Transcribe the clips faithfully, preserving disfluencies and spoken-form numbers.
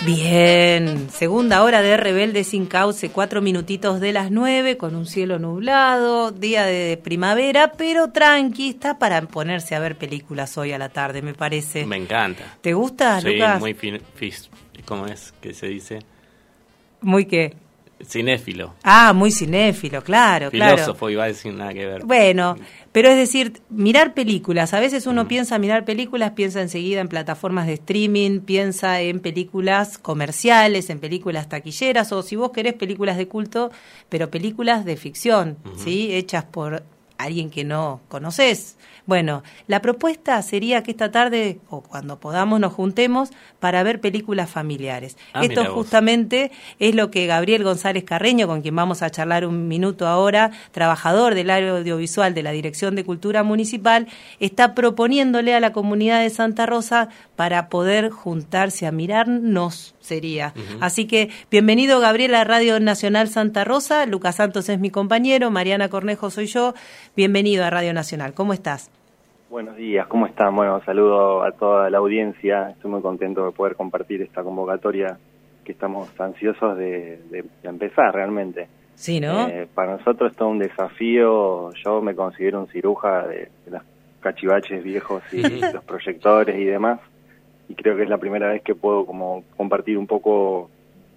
Bien, segunda hora de Rebelde sin Cauce, cuatro minutitos de las nueve, con un cielo nublado, día de primavera, pero tranqui, está para ponerse a ver películas hoy a la tarde, me parece. Me encanta. ¿Te gusta, Soy Lucas? muy fin, fis, ¿cómo es que se dice? ¿Muy qué? Cinéfilo. Ah, muy cinéfilo, claro, claro. Filósofo, iba a decir nada que ver. Bueno, pero es decir, mirar películas. A veces uno Mm. piensa mirar películas, piensa enseguida en plataformas de streaming, piensa en películas comerciales, en películas taquilleras, o si vos querés películas de culto, pero películas de ficción, Uh-huh. ¿sí? Hechas por alguien que no conoces. Bueno, la propuesta sería que esta tarde, o cuando podamos, nos juntemos para ver películas familiares. Ah, Esto mira vos. justamente es lo que Gabriel González Carreño, con quien vamos a charlar un minuto ahora, trabajador del área audiovisual de la Dirección de Cultura Municipal, está proponiéndole a la comunidad de Santa Rosa para poder juntarse a mirarnos, sería. Uh-huh. Así que, bienvenido Gabriel a Radio Nacional Santa Rosa, Lucas Santos es mi compañero, Mariana Cornejo soy yo, bienvenido a Radio Nacional, ¿cómo estás? Buenos días, ¿cómo están? Bueno, saludo a toda la audiencia, estoy muy contento de poder compartir esta convocatoria que estamos ansiosos de, de, de empezar realmente. Sí, ¿no? Eh, para nosotros es todo un desafío, yo me considero un ciruja de, de los cachivaches viejos y los proyectores y demás, y creo que es la primera vez que puedo como compartir un poco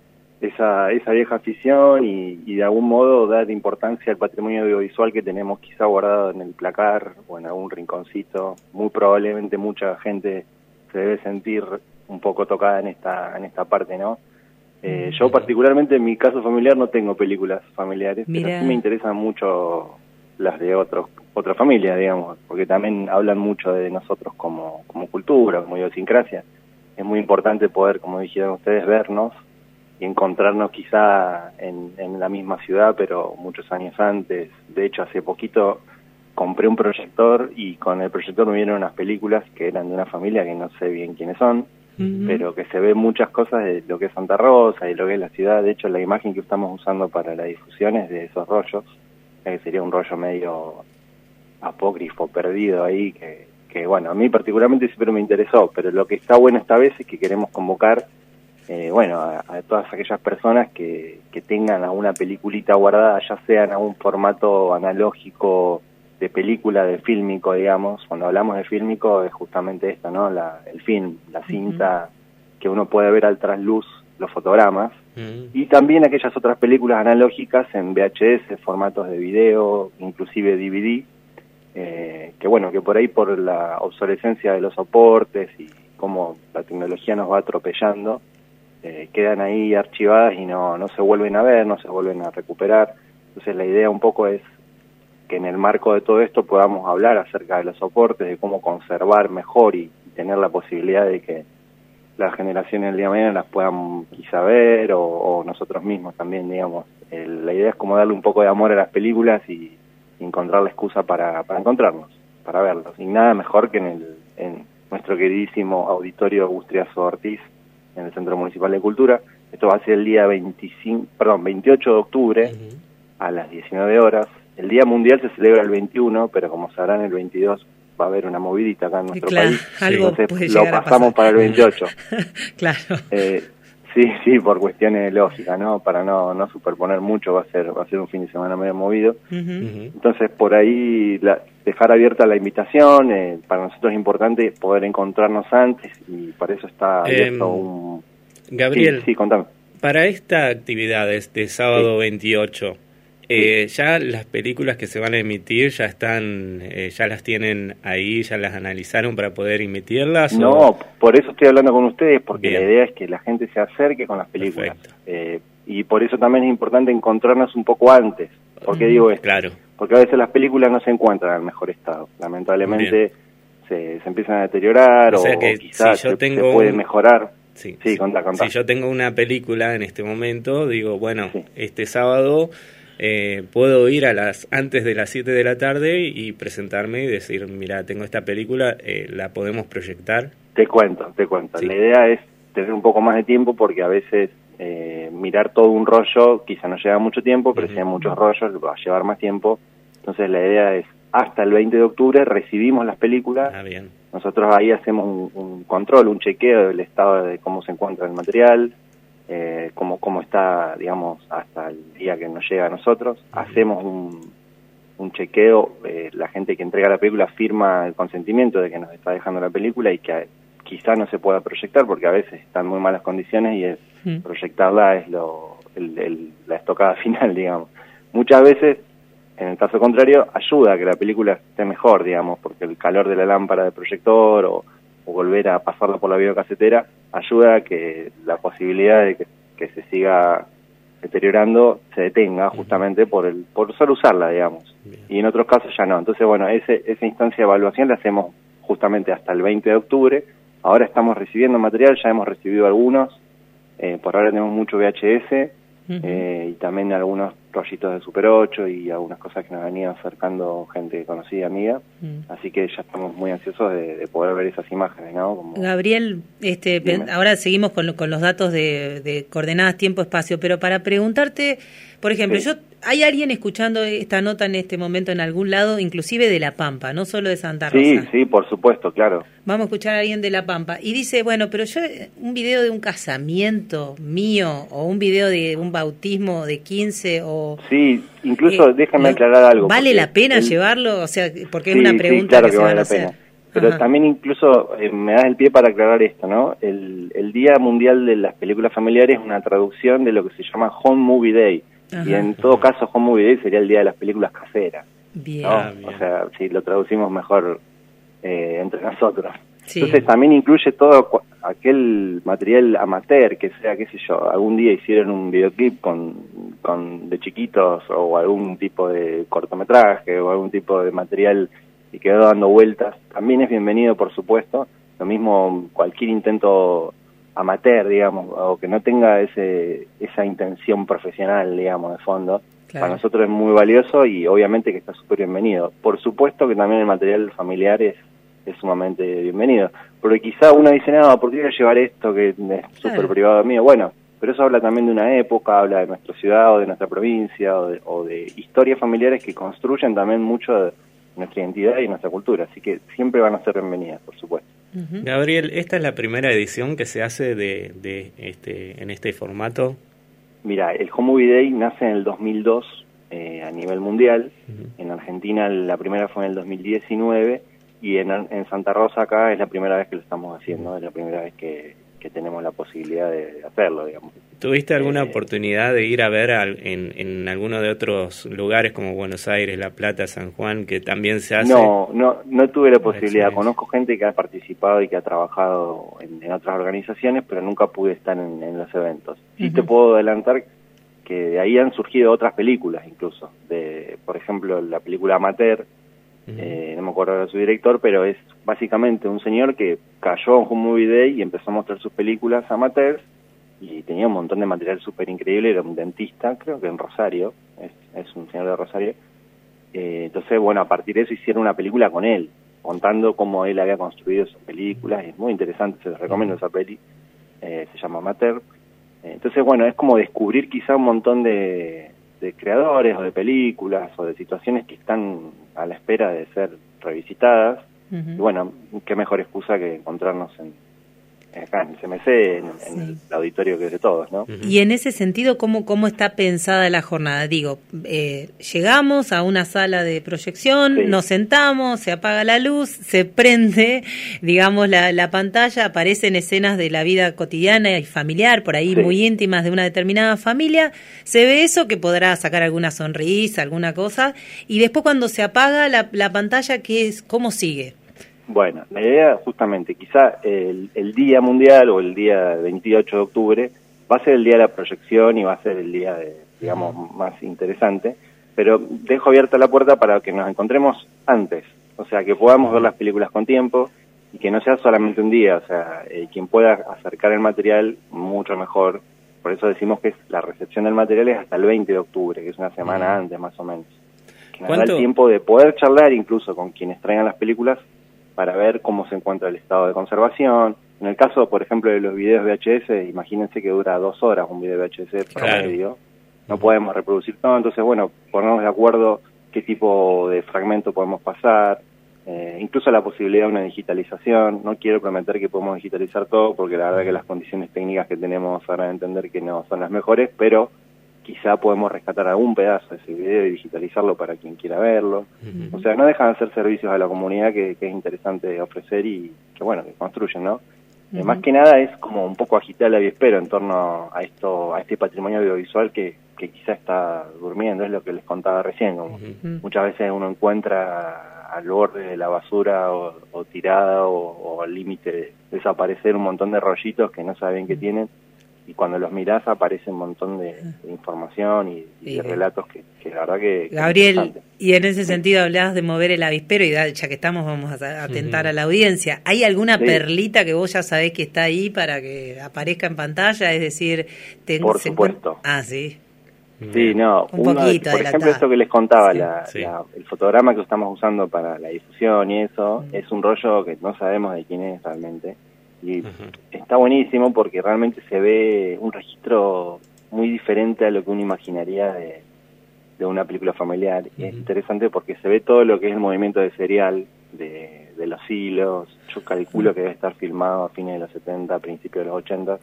esa esa vieja afición y, y de algún modo dar importancia al patrimonio audiovisual que tenemos quizá guardado en el placar o en algún rinconcito. Muy probablemente mucha gente se debe sentir un poco tocada en esta en esta parte, ¿no? Eh, yo particularmente en mi caso familiar no tengo películas familiares, Mirá. pero sí me interesan mucho las de otros otras familias, digamos, porque también hablan mucho de nosotros como como cultura, como idiosincrasia. Es muy importante poder, como dijeron ustedes, vernos y encontrarnos quizá en, en la misma ciudad, pero muchos años antes. De hecho, hace poquito compré un proyector y con el proyector me vieron unas películas que eran de una familia que no sé bien quiénes son, uh-huh. pero que se ven muchas cosas de lo que es Santa Rosa y lo que es la ciudad. De hecho, la imagen que estamos usando para la difusión es de esos rollos, que sería un rollo medio apócrifo, perdido ahí, que, que bueno, a mí particularmente siempre me interesó, pero lo que está bueno esta vez es que queremos convocar Eh, bueno, a, a todas aquellas personas que, que tengan alguna peliculita guardada, ya sea en algún formato analógico de película, de fílmico, digamos. Cuando hablamos de fílmico es justamente esto, ¿no? La, el film, la cinta uh-huh. que uno puede ver al trasluz, los fotogramas, uh-huh. y también aquellas otras películas analógicas en V H S, formatos de video, inclusive D V D, eh, que bueno, que por ahí por la obsolescencia de los soportes y cómo la tecnología nos va atropellando, Eh, quedan ahí archivadas y no, no se vuelven a ver, no se vuelven a recuperar. Entonces la idea un poco es que en el marco de todo esto podamos hablar acerca de los soportes, de cómo conservar mejor y, y tener la posibilidad de que las generaciones del día de mañana las puedan quizá ver o, o nosotros mismos también, digamos. El, la idea es como darle un poco de amor a las películas y, y encontrar la excusa para, para encontrarnos, para verlos. Y nada mejor que en, el, en nuestro queridísimo auditorio Bustriazo Ortiz, en el Centro Municipal de Cultura. Esto va a ser el día veinticinco, perdón, veintiocho de octubre, uh-huh. a las diecinueve horas. El Día Mundial se celebra el veintiuno, pero como sabrán, el veintidós va a haber una movidita acá en nuestro claro, país. Algo Entonces lo pasamos para el veintiocho. Claro. Eh, sí, sí, por cuestiones lógicas, ¿no? Para no, no superponer mucho, va a ser va a ser un fin de semana medio movido. Uh-huh. Entonces, por ahí la, dejar abierta la invitación. Eh, para nosotros es importante poder encontrarnos antes y para eso está abierto eh, un... Gabriel, sí, sí, contame. Para esta actividad de este sábado sí. veintiocho, eh, sí. ya las películas que se van a emitir ya están, eh, ya las tienen ahí, ya las analizaron para poder emitirlas. No, ¿o? Por eso estoy hablando con ustedes, porque Bien. La idea es que la gente se acerque con las películas. Eh, y por eso también es importante encontrarnos un poco antes. ¿Por qué digo esto? Claro. Porque a veces las películas no se encuentran en el mejor estado. Lamentablemente se, se empiezan a deteriorar o, o, sea que o quizás si yo se, tengo se puede un... mejorar. Sí, sí, contá, contá. Si yo tengo una película en este momento, digo, bueno, sí. este sábado eh, puedo ir a las antes de las siete de la tarde y presentarme y decir, mira, tengo esta película, eh, ¿la podemos proyectar? Te cuento, te cuento. Sí. La idea es tener un poco más de tiempo porque a veces eh, mirar todo un rollo quizá no lleva mucho tiempo, pero uh-huh. si hay muchos rollos va a llevar más tiempo. Entonces la idea es, hasta el veinte de octubre recibimos las películas. Ah, bien. Nosotros ahí hacemos un, un control, un chequeo del estado de cómo se encuentra el material, eh, cómo, cómo está, digamos, hasta el día que nos llega a nosotros. Hacemos un, un chequeo, eh, la gente que entrega la película firma el consentimiento de que nos está dejando la película y que quizá no se pueda proyectar porque a veces están en muy malas condiciones y es, mm. proyectarla es lo, el, el, la estocada final, digamos. Muchas veces, en el caso contrario, ayuda a que la película esté mejor, digamos, porque el calor de la lámpara de proyector o, o volver a pasarla por la videocasetera ayuda a que la posibilidad de que, que se siga deteriorando se detenga justamente por el por solo usarla, digamos. Bien. Y en otros casos ya no. Entonces, bueno, ese, esa instancia de evaluación la hacemos justamente hasta el veinte de octubre. Ahora estamos recibiendo material, ya hemos recibido algunos, eh, por ahora tenemos mucho V H S, uh-huh. eh, y también algunos rollitos de Super ocho y algunas cosas que nos venían acercando gente conocida, amiga, uh-huh. así que ya estamos muy ansiosos de, de poder ver esas imágenes, ¿no? Como... Gabriel, este, ahora seguimos con, con los datos de, de coordenadas tiempo-espacio, pero para preguntarte, por ejemplo, sí. yo ¿hay alguien escuchando esta nota en este momento en algún lado, inclusive de La Pampa, no solo de Santa Rosa? Sí, sí, por supuesto, claro. Vamos a escuchar a alguien de La Pampa y dice, bueno, pero yo un video de un casamiento mío o un video de un bautismo de quince o... Sí, incluso eh, déjame aclarar algo. ¿Vale la pena el... llevarlo? O sea, porque sí, es una pregunta sí, claro que, que se vale van a la hacer. Pena. Pero Ajá. también incluso eh, me das el pie para aclarar esto, ¿no? El, el Día Mundial de las Películas Familiares es una traducción de lo que se llama Home Movie Day. Ajá. Y en todo caso, Home Movie Day sería el día de las películas caseras. Bien. ¿no? Ah, bien. O sea, si lo traducimos mejor eh, entre nosotros. Sí. Entonces también incluye todo aquel material amateur, que sea, qué sé yo, algún día hicieron un videoclip con, con de chiquitos o algún tipo de cortometraje o algún tipo de material y quedó dando vueltas. También es bienvenido, por supuesto. Lo mismo cualquier intento amateur, digamos, o que no tenga ese esa intención profesional, digamos, de fondo, claro. Para nosotros es muy valioso y obviamente que está súper bienvenido. Por supuesto que también el material familiar es, es sumamente bienvenido, porque quizá uno dice, no, ¿por qué voy a llevar esto que es súper claro. privado mío? Bueno, pero eso habla también de una época, habla de nuestra ciudad o de nuestra provincia o de, o de historias familiares que construyen también mucho de nuestra identidad y nuestra cultura, así que siempre van a ser bienvenidas, por supuesto. Uh-huh. Gabriel, ¿esta es la primera edición que se hace de, de este en este formato? Mira, el Home Movie Day nace en el dos mil dos eh, a nivel mundial. Uh-huh. En Argentina la primera fue en el dos mil diecinueve y en, en Santa Rosa acá es la primera vez que lo estamos haciendo, es la primera vez que, que tenemos la posibilidad de hacerlo, digamos. ¿Tuviste alguna eh, oportunidad de ir a ver al, en, en alguno de otros lugares como Buenos Aires, La Plata, San Juan, que también se hace? No, no, no tuve la posibilidad. La Conozco gente que ha participado y que ha trabajado en, en otras organizaciones, pero nunca pude estar en, en los eventos. Sí uh-huh. te puedo adelantar que de ahí han surgido otras películas, incluso. de Por ejemplo, la película Amateur, uh-huh. eh, no me acuerdo de su director, pero es básicamente un señor que cayó en un Movie Day y empezó a mostrar sus películas amateurs, y tenía un montón de material súper increíble, era un dentista, creo que en Rosario, es, es un señor de Rosario, eh, entonces, bueno, a partir de eso hicieron una película con él, contando cómo él había construido sus películas, es muy interesante, se les recomiendo esa peli, eh, se llama Amateur, eh, entonces, bueno, es como descubrir quizá un montón de, de creadores o de películas o de situaciones que están a la espera de ser revisitadas, uh-huh. y bueno, qué mejor excusa que encontrarnos en acá en el C M C, en, sí. en el auditorio que es de todos, ¿no? Y en ese sentido, ¿cómo, cómo está pensada la jornada? Digo, eh, llegamos a una sala de proyección, sí. nos sentamos, se apaga la luz, se prende, digamos, la, la pantalla, aparecen escenas de la vida cotidiana y familiar, por ahí sí. muy íntimas de una determinada familia, se ve eso que podrá sacar alguna sonrisa, alguna cosa, y después cuando se apaga la, la pantalla, ¿qué es, cómo sigue? Bueno, la idea justamente, quizá el, el Día Mundial o el día veintiocho de octubre va a ser el día de la proyección y va a ser el día, de, digamos, más interesante, pero dejo abierta la puerta para que nos encontremos antes, o sea, que podamos ver las películas con tiempo y que no sea solamente un día, o sea, eh, quien pueda acercar el material mucho mejor, por eso decimos que es, la recepción del material es hasta el veinte de octubre, que es una semana antes más o menos, que nos da el tiempo de poder charlar incluso con quienes traigan las películas para ver cómo se encuentra el estado de conservación. En el caso, por ejemplo, de los videos V H S, imagínense que dura dos horas un video V H S promedio, no podemos reproducir todo, entonces, bueno, ponernos de acuerdo qué tipo de fragmento podemos pasar, eh, incluso la posibilidad de una digitalización. No quiero prometer que podemos digitalizar todo, porque la verdad que las condiciones técnicas que tenemos van a entender que no son las mejores, pero quizá podemos rescatar algún pedazo de ese video y digitalizarlo para quien quiera verlo. Uh-huh. O sea, no dejan de ser servicios a la comunidad que, que es interesante ofrecer y que, bueno, que construyen, ¿no? Uh-huh. Eh, más que nada es como un poco agitar el avispero en torno a esto, a este patrimonio audiovisual que, que quizá está durmiendo, es lo que les contaba recién. Como uh-huh. Muchas veces uno encuentra al borde de la basura o, o tirada o, o al límite de desaparecer un montón de rollitos que no saben que tienen, y cuando los mirás aparece un montón de, de información y, y de relatos que, que la verdad que... Gabriel, que y en ese sentido hablabas de mover el avispero, y ya que estamos vamos a atentar uh-huh. a la audiencia. ¿Hay alguna sí. perlita que vos ya sabés que está ahí para que aparezca en pantalla? Es decir... Te, por supuesto. Encuentra... Ah, sí. Sí, no, un uno, poquito por de ejemplo, la esto que les contaba, sí, la, sí. La, el fotograma que estamos usando para la difusión y eso, uh-huh. es un rollo que no sabemos de quién es realmente. Y uh-huh. está buenísimo porque realmente se ve un registro muy diferente a lo que uno imaginaría de, de una película familiar. Uh-huh. Es interesante porque se ve todo lo que es el movimiento de serial, de, de los hilos. Yo calculo uh-huh. que debe estar filmado a fines de los setenta, principios de los ochenta.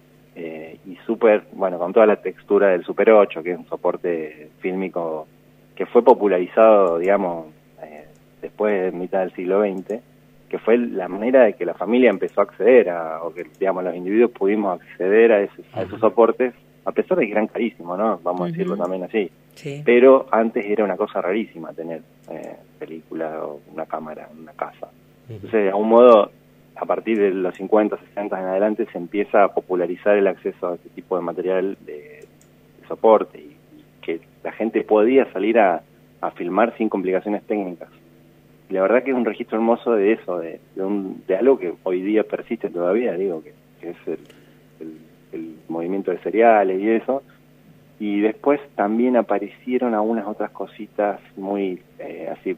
Eh, y súper, bueno, con toda la textura del Super ocho, que es un soporte fílmico que fue popularizado, digamos, eh, después de mitad del siglo veinte, que fue la manera de que la familia empezó a acceder a, o que, digamos, los individuos pudimos acceder a, ese, a esos soportes, a pesar de que eran carísimos, ¿no? Vamos uh-huh. a decirlo también así. Sí. Pero antes era una cosa rarísima tener eh, película o una cámara en una casa. Uh-huh. Entonces, de algún modo, a partir de los cincuenta, sesenta en adelante se empieza a popularizar el acceso a este tipo de material de, de soporte y, y que la gente podía salir a, a filmar sin complicaciones técnicas. Y la verdad que es un registro hermoso de eso, de, de, un, de algo que hoy día persiste todavía, digo, que, que es el, el, el movimiento de seriales y eso. Y después también aparecieron algunas otras cositas muy eh, así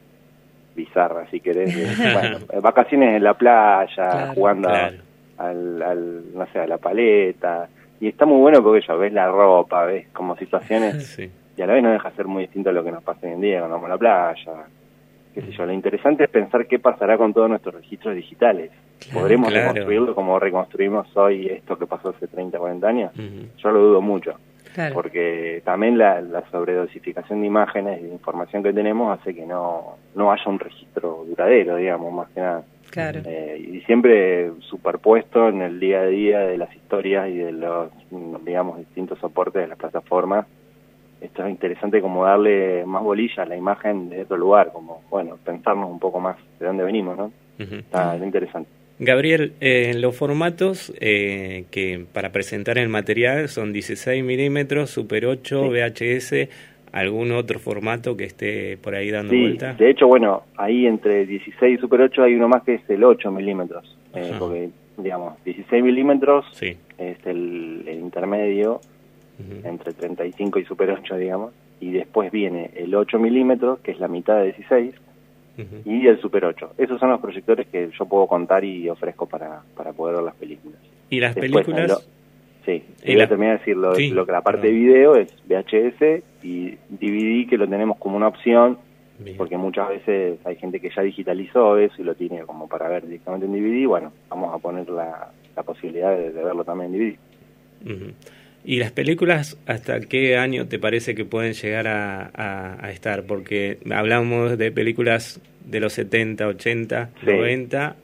bizarras, si querés, de, bueno, vacaciones en la playa, claro, jugando claro. Al, al, no sé, a la paleta, y está muy bueno porque ya ves la ropa, ves como situaciones, sí. y a la vez no deja de ser muy distinto a lo que nos pasa hoy en día cuando vamos a la playa, qué sé yo. Lo interesante es pensar qué pasará con todos nuestros registros digitales. Claro, ¿podremos claro. reconstruirlo como reconstruimos hoy esto que pasó hace treinta, cuarenta años? Uh-huh. Yo lo dudo mucho. Claro. Porque también la, la sobredosificación de imágenes y de información que tenemos hace que no, no haya un registro duradero, digamos, más que nada. Claro. Eh, y siempre superpuesto en el día a día de las historias y de los, digamos, distintos soportes de las plataformas. Esto es interesante como darle más bolilla a la imagen de otro lugar, como, bueno, pensarnos un poco más de dónde venimos, ¿no? Uh-huh. Está interesante. Gabriel, eh, los formatos eh, que para presentar el material son dieciséis milímetros, Super ocho, sí. V H S, ¿algún otro formato que esté por ahí dando sí, vuelta? De hecho, bueno, ahí entre dieciséis y Super ocho hay uno más que es el ocho milímetros, eh, porque, digamos, dieciséis milímetros sí. es el, el intermedio uh-huh. entre treinta y cinco y Super ocho, digamos, y después viene el ocho milímetros, que es la mitad de dieciséis, Uh-huh. y el Super ocho. Esos son los proyectores que yo puedo contar y ofrezco para, para poder ver las películas. ¿Y las Después, películas? Lo, sí, y voy la... a terminar de decirlo. Sí, lo que la parte no. de video es V H S y D V D, que lo tenemos como una opción, bien. Porque muchas veces hay gente que ya digitalizó eso y lo tiene como para ver directamente en D V D. Bueno, vamos a poner la, la posibilidad de, de verlo también en D V D. Uh-huh. ¿Y las películas hasta qué año te parece que pueden llegar a, a, a estar? Porque hablamos de películas de los setenta, ochenta, sí. noventa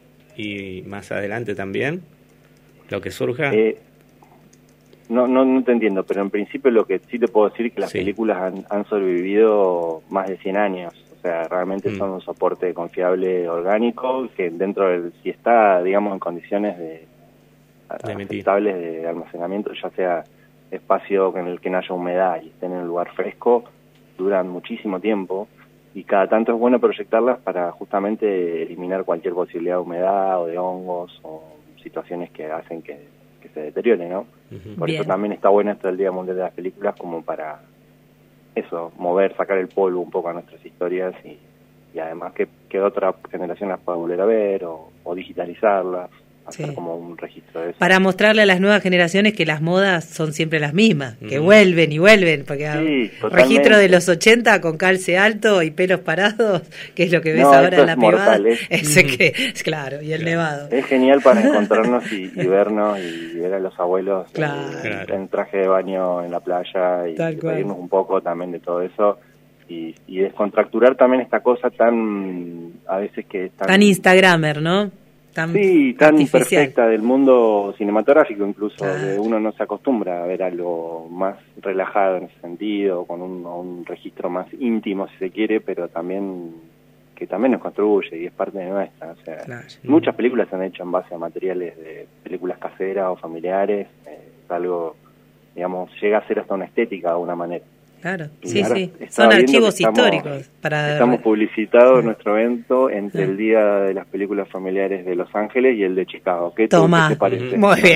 y más adelante también, lo que surja. Eh, no, no no te entiendo, pero en principio lo que sí te puedo decir es que las sí. películas han, han sobrevivido más de cien años. O sea, realmente mm. son un soporte confiable, orgánico, que dentro del, si está, digamos, en condiciones de, de aceptables de almacenamiento, ya sea espacio en el que no haya humedad y estén en un lugar fresco, duran muchísimo tiempo, y cada tanto es bueno proyectarlas para justamente eliminar cualquier posibilidad de humedad o de hongos o situaciones que hacen que, que se deteriore, ¿no? Uh-huh. Por Bien. Eso también está bueno esto del Día Mundial de las Películas, como para eso, mover, sacar el polvo un poco a nuestras historias y, y además que, que otra generación las pueda volver a ver o, o digitalizarlas. hacer sí. como un registro de eso. Para mostrarle a las nuevas generaciones que las modas son siempre las mismas, que Mm. vuelven y vuelven, porque Sí, registro de los ochenta con calce alto y pelos parados, que es lo que ves No, ahora esto en la es privada, mortal, ¿eh? ese que, claro, y el Claro. nevado. Es genial para encontrarnos y, y vernos y ver a los abuelos Claro. eh, Claro. en traje de baño en la playa y Tal cual. reírnos un poco también de todo eso y, y descontracturar también esta cosa tan, a veces que es tan... Tan instagramer, ¿no? Tan Sí, tan artificial. perfecta del mundo cinematográfico incluso, Claro. que uno no se acostumbra a ver algo más relajado en ese sentido, con un, un registro más íntimo si se quiere, pero también que también nos construye y es parte de nuestra. O sea, Claro. muchas películas se han hecho en base a materiales de películas caseras o familiares, eh, es algo, digamos, llega a ser hasta una estética de alguna manera. Claro, Y sí, ahora sí. estaba Son viendo archivos que estamos- históricos. para Estamos publicitados Sí. nuestro evento entre Sí. el Día de las Películas Familiares de Los Ángeles y el de Chicago. ¿Qué, te- Toma. ¿qué te parece? Muy bien.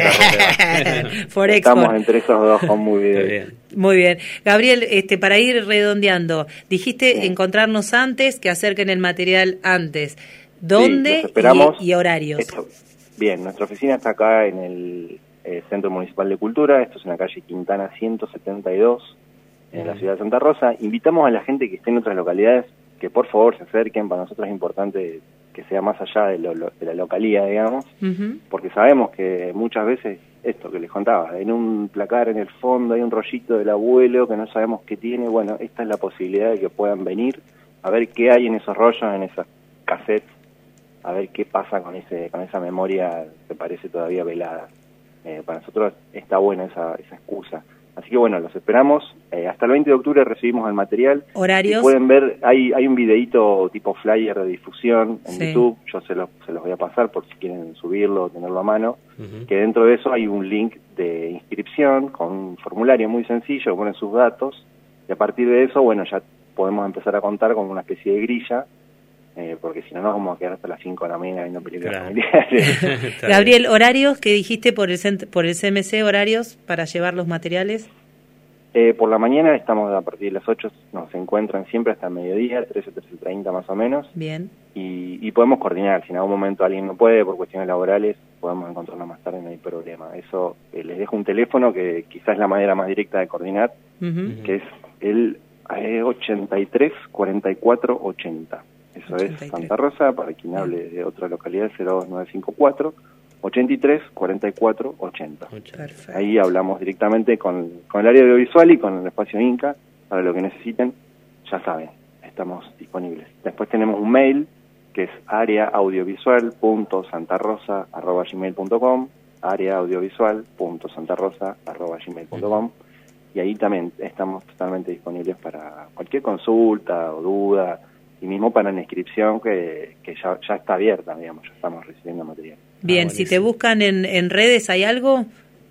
For Estamos export. entre esos dos con muy Está bien. bien. Muy bien. Gabriel, este, para ir redondeando, dijiste Sí. encontrarnos antes, que acerquen el material antes. Sí, ¿Dónde los esperamos. y, y horarios? Esto- bien, nuestra oficina está acá en el eh, Centro Municipal de Cultura, esto es en la calle Quintana ciento setenta y dos, en la ciudad de Santa Rosa. Invitamos a la gente que esté en otras localidades que por favor se acerquen, para nosotros es importante que sea más allá de, lo, lo- de la localidad, digamos, Ujú. porque sabemos que muchas veces, esto que les contaba, en un placar en el fondo hay un rollito del abuelo que no sabemos qué tiene. Bueno, esta es la posibilidad de que puedan venir a ver qué hay en esos rollos, en esas cassettes, a ver qué pasa con ese con esa memoria que parece todavía velada. Eh, para nosotros está buena esa, esa excusa. Así que bueno, los esperamos. Eh, hasta el veinte de octubre recibimos el material. ¿Horarios? Y pueden ver, hay hay un videíto tipo flyer de difusión en Sí. YouTube, yo se los, se los voy a pasar por si quieren subirlo o tenerlo a mano, Ujú. que dentro de eso hay un link de inscripción con un formulario muy sencillo, ponen sus datos, y a partir de eso, bueno, ya podemos empezar a contar con una especie de grilla, eh, porque si no nos vamos a quedar hasta las cinco de la mañana viendo películas Claro. familiares. Está Gabriel, horarios que dijiste por el cent- por el C M C, horarios para llevar los materiales. Eh, por la mañana estamos a partir de las ocho, nos encuentran siempre hasta el mediodía, trece, trece treinta más o menos, Bien. y, y podemos coordinar. Si en algún momento alguien no puede por cuestiones laborales, podemos encontrarnos más tarde, no hay problema. Eso, eh, les dejo un teléfono que quizás es la manera más directa de coordinar, Ujú. que es el eh, ochenta y tres cuarenta y cuatro ochenta. Eso ochenta y tres. es Santa Rosa, para quien hable de otra localidad, cero dos nueve cinco cuatro, ochenta y tres cuarenta y cuatro ochenta. Perfecto. Ahí hablamos directamente con, con el área audiovisual y con el espacio Inca, para lo que necesiten, ya saben, estamos disponibles. Después tenemos un mail, que es areaaudiovisual punto santarosa arroba gmail punto com, areaaudiovisual punto santarosa arroba gmail punto com, y ahí también estamos totalmente disponibles para cualquier consulta o duda, y mismo para la inscripción que, que ya, ya está abierta, digamos, ya estamos recibiendo material. Bien, Ah, si te buenísimo. buscan en, en redes, ¿hay algo?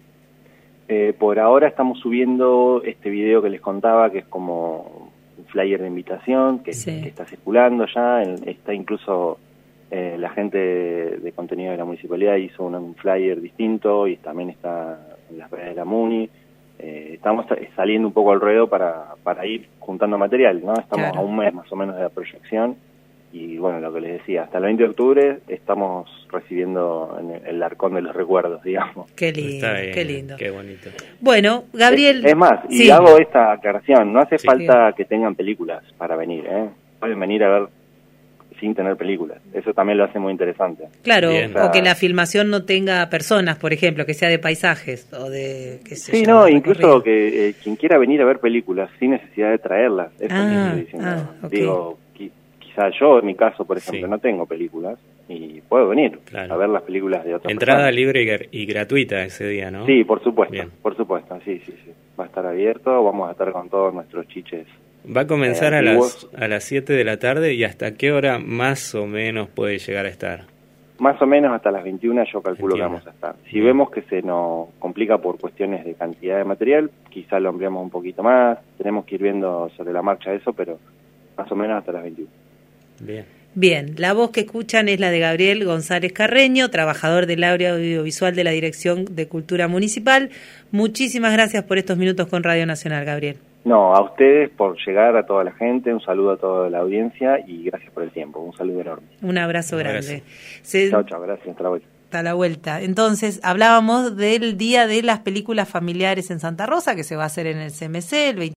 Eh, por ahora estamos subiendo este video que les contaba, que es como un flyer de invitación, que, Sí. que está circulando ya, en- está incluso eh, la gente de, de contenido de la municipalidad hizo un, un flyer distinto y también está en las redes de la MUNI. Eh, estamos sa- saliendo un poco al ruedo para, para ir juntando material, ¿no? Estamos Claro. a un mes más o menos de la proyección. Y bueno, lo que les decía, hasta el veinte de octubre estamos recibiendo en el, el arcón de los recuerdos, digamos. Qué lindo, Está bien, qué lindo. Qué bonito. Bueno, Gabriel. Es, es más, y sí. hago esta aclaración, no hace Sí. falta que tengan películas para venir, ¿eh? Pueden venir a ver sin tener películas. Eso también lo hace muy interesante. Claro, Bien. o que la filmación no tenga personas, por ejemplo, que sea de paisajes o de, qué sé Sí, yo, no, de incluso recorrido. que eh, quien quiera venir a ver películas sin necesidad de traerlas, eso Ah, es lo que estoy diciendo. ah, ok. Digo, qui- quizá yo en mi caso, por ejemplo, Sí. no tengo películas y puedo venir Claro. a ver las películas de otras Entrada personas. libre y, gar- y gratuita ese día, ¿no? Sí, por supuesto, Bien. por supuesto, sí, sí, sí. Va a estar abierto, vamos a estar con todos nuestros chiches. Va a comenzar Eh, a las antiguos. a las siete de la tarde y hasta qué hora más o menos puede llegar a estar. Más o menos hasta las veintiuna yo calculo que Entiendo. vamos a estar. Si Bien. vemos que se nos complica por cuestiones de cantidad de material, quizás lo ampliamos un poquito más, tenemos que ir viendo sobre la marcha eso, pero más o menos hasta las veintiuna. Bien. Bien, la voz que escuchan es la de Gabriel González Carreño, trabajador del área audiovisual de la Dirección de Cultura Municipal. Muchísimas gracias por estos minutos con Radio Nacional, Gabriel. No, a ustedes por llegar, a toda la gente, un saludo a toda la audiencia y gracias por el tiempo, un saludo enorme. Un abrazo Un grande. abrazo. Se- Chao, chao, gracias, hasta la vuelta. a la vuelta. Entonces, hablábamos del Día de las Películas Familiares en Santa Rosa, que se va a hacer en el C M C el